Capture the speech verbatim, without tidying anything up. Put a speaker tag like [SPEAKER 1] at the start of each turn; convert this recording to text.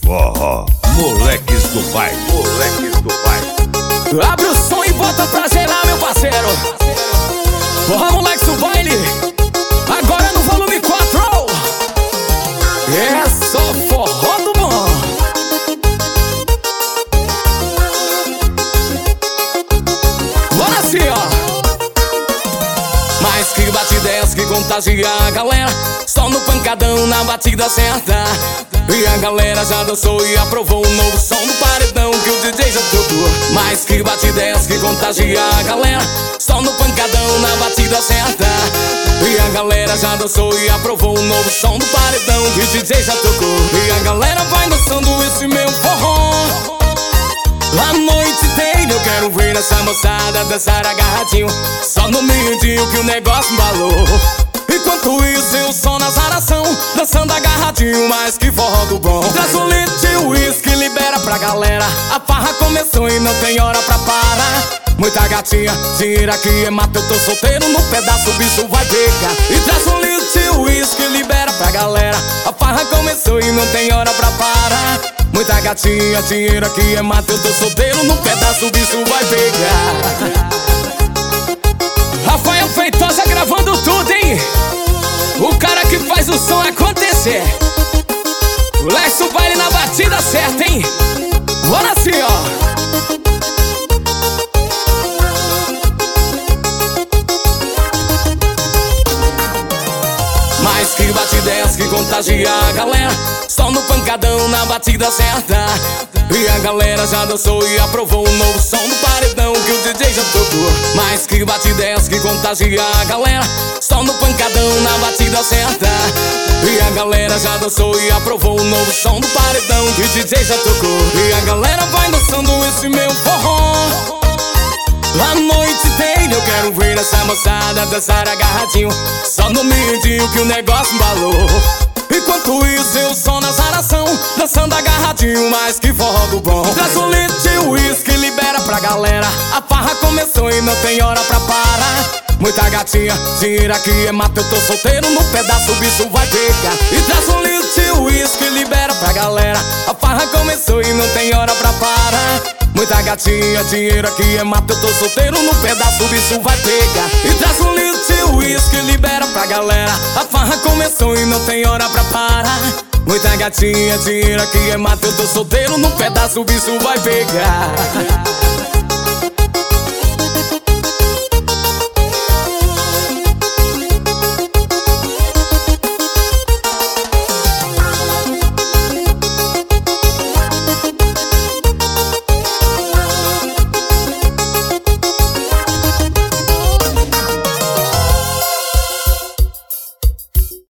[SPEAKER 1] Forró, moleques do baile, moleques do baile.
[SPEAKER 2] Abre o som e bota pra gerar, meu parceiro. Forró, moleques do baile. Agora no volume quatro. É só forró do bom. Bora assim, ó. Mais que batidez que contagia a galera, só no pancadão na batida certa. E a galera já dançou e aprovou o novo som do paredão que o D J já tocou. Mais que batidez que contagia a galera, só no pancadão na batida certa. E a galera já dançou e aprovou o novo som do paredão que o D J já tocou. E a galera vai dançando esse meu forró a noite inteira. Eu quero ver essa moçada dançar agarradinho, só no mindinho que o negócio embalou. Enquanto isso eu só na zaração, dançando agarradinho, mais que forró do bom. Traz um litro de uísque, libera pra galera. A farra começou e não tem hora pra parar. Muita gatinha, dinheiro aqui é mata, eu tô solteiro no pedaço, o bicho vai pegar. E traz um litro de uísque, libera pra galera. A farra começou e não tem hora pra parar. Muita gatinha, dinheiro aqui é mata, eu tô solteiro no pedaço, o bicho vai pegar. Rafael Feitosa gravando tudo, hein? O cara que faz o som acontecer. O Lex do baile na batida certa, hein? Bora assim, ó. Mais que batidez que contagia a galera, só no pancadão na batida certa. E a galera já dançou e aprovou o novo som do paredão que o D J já tocou. Mais que batidez que contagia a galera, só no pancadão na batida certa. E a galera já dançou e aprovou o novo som do paredão que o D J já tocou. E a galera vai dançando esse meu forró a noite inteira. Eu quero ver essa moçada dançar agarradinho, só no mindinho que o negócio embalou. Enquanto isso eu só na zaração, dançando agarradinho, mais que forró do bom. Traz um litro de uísque, libera pra galera. A farra começou e não tem hora pra parar. Muita gatinha, dinheiro aqui é mata, eu tô solteiro no pedaço, o bicho vai pegar. E traz um litro de uísque, libera pra galera. A farra começou e não tem hora pra parar. Muita gatinha, dinheiro aqui é mata, eu tô solteiro no pedaço, o bicho vai pegar. E traz um litro de uísque, libera pra galera. A farra começou e não tem hora pra parar. Muita gatinha, dinheiro aqui é mata, eu tô solteiro no pedaço, o bicho vai pegar.